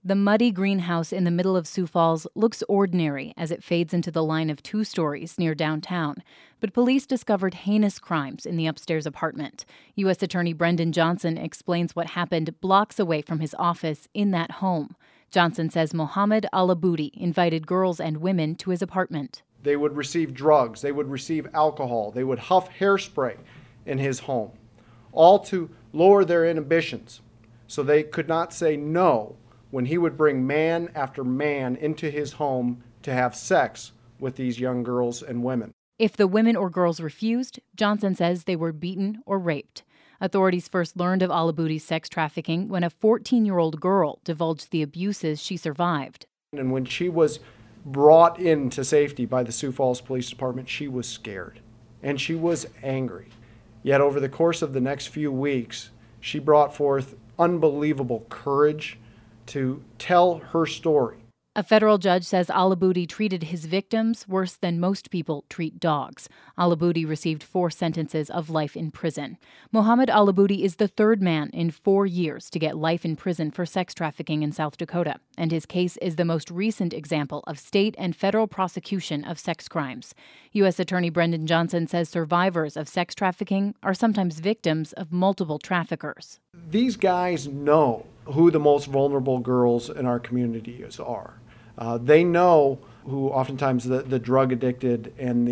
The muddy greenhouse in the middle of Sioux Falls looks ordinary as it fades into the line of 2 stories near downtown. But police discovered heinous crimes in the upstairs apartment. U.S. Attorney Brendan Johnson explains what happened blocks away from his office in that home. Johnson says Mohammed Alaboudi invited girls and women to his apartment. They would receive drugs, they would receive alcohol, they would huff hairspray in his home, all to lower their inhibitions so they could not say no when he would bring man after man into his home to have sex with these young girls and women. If the women or girls refused, Johnson says they were beaten or raped. Authorities first learned of Alaboudi's sex trafficking when a 14-year-old girl divulged the abuses she survived. And when she was brought into safety by the Sioux Falls Police Department, she was scared and she was angry. Yet over the course of the next few weeks, she brought forth unbelievable courage to tell her story. A federal judge says Alaboudi treated his victims worse than most people treat dogs. Alaboudi received 4 sentences of life in prison. Mohammed Alaboudi is the 3rd man in 4 years to get life in prison for sex trafficking in South Dakota, and his case is the most recent example of state and federal prosecution of sex crimes. U.S. Attorney Brendan Johnson says survivors of sex trafficking are sometimes victims of multiple traffickers. These guys know who the most vulnerable girls in our communities are. They know who oftentimes the drug addicted and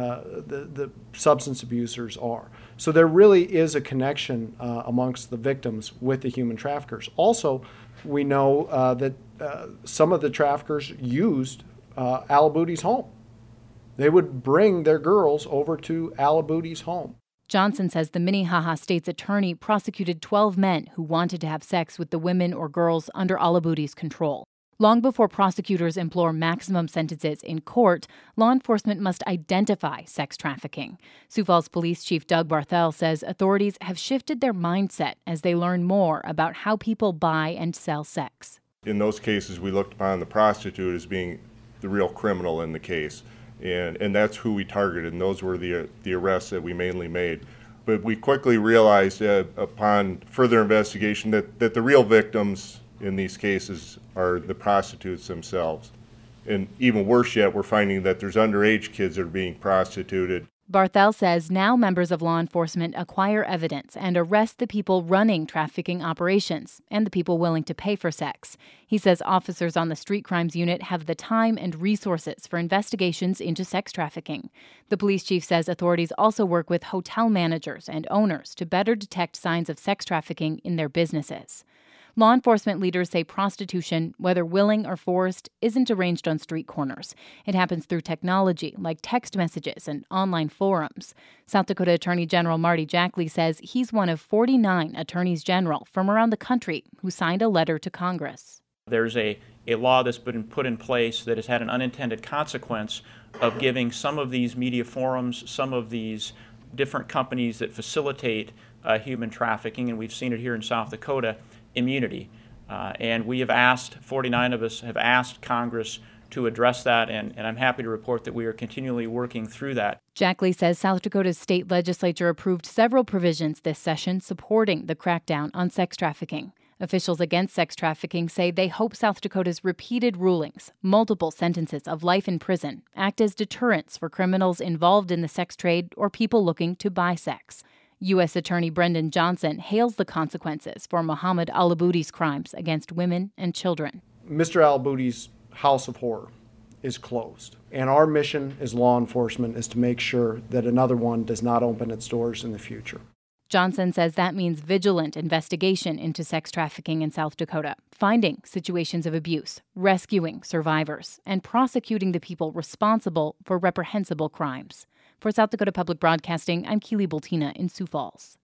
the substance abusers are. So there really is a connection amongst the victims with the human traffickers. Also, we know that some of the traffickers used Alaboudi's home. They would bring their girls over to Alaboudi's home. Johnson says the Minnehaha state's attorney prosecuted 12 men who wanted to have sex with the women or girls under Alaboudi's control. Long before prosecutors implore maximum sentences in court, law enforcement must identify sex trafficking. Sioux Falls Police Chief Doug Barthel says authorities have shifted their mindset as they learn more about how people buy and sell sex. In those cases, we looked upon the prostitute as being the real criminal in the case, and that's who we targeted, and those were the arrests that we mainly made. But we quickly realized upon further investigation that the real victims in these cases are the prostitutes themselves. And even worse yet, we're finding that there's underage kids that are being prostituted. Barthel says now members of law enforcement acquire evidence and arrest the people running trafficking operations and the people willing to pay for sex. He says officers on the Street Crimes Unit have the time and resources for investigations into sex trafficking. The police chief says authorities also work with hotel managers and owners to better detect signs of sex trafficking in their businesses. Law enforcement leaders say prostitution, whether willing or forced, isn't arranged on street corners. It happens through technology like text messages and online forums. South Dakota Attorney General Marty Jackley says he's one of 49 attorneys general from around the country who signed a letter to Congress. There's a law that's been put in place that has had an unintended consequence of giving some of these media forums, some of these different companies that facilitate human trafficking, and we've seen it here in South Dakota, immunity. And we have asked, 49 of us have asked Congress to address that, and I'm happy to report that we are continually working through that. Jackley says South Dakota's state legislature approved several provisions this session supporting the crackdown on sex trafficking. Officials against sex trafficking say they hope South Dakota's repeated rulings, multiple sentences of life in prison, act as deterrents for criminals involved in the sex trade or people looking to buy sex. U.S. Attorney Brendan Johnson hails the consequences for Mohammed Alaboudi's crimes against women and children. Mr. Alaboudi's house of horror is closed, and our mission as law enforcement is to make sure that another one does not open its doors in the future. Johnson says that means vigilant investigation into sex trafficking in South Dakota, finding situations of abuse, rescuing survivors, and prosecuting the people responsible for reprehensible crimes. For South Dakota Public Broadcasting, I'm Keely Bultina in Sioux Falls.